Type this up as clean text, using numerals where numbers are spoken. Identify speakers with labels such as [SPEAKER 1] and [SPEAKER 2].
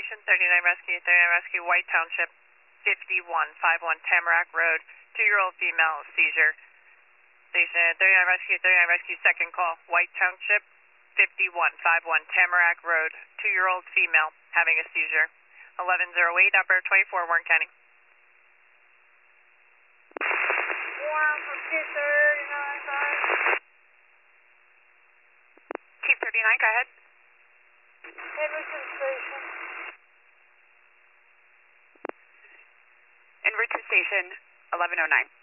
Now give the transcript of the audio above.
[SPEAKER 1] Station, 39 Rescue, White Township, 5151 Tamarack Road, 2-year-old female, seizure. Station 39 Rescue, second call, White Township, 5151 Tamarack Road, 2-year-old female, having a seizure. 1108, operator 24, Warren County.
[SPEAKER 2] Warren from 239,
[SPEAKER 1] Chief 39, go ahead.
[SPEAKER 2] Edmonton Station.
[SPEAKER 1] En route to station, 1109.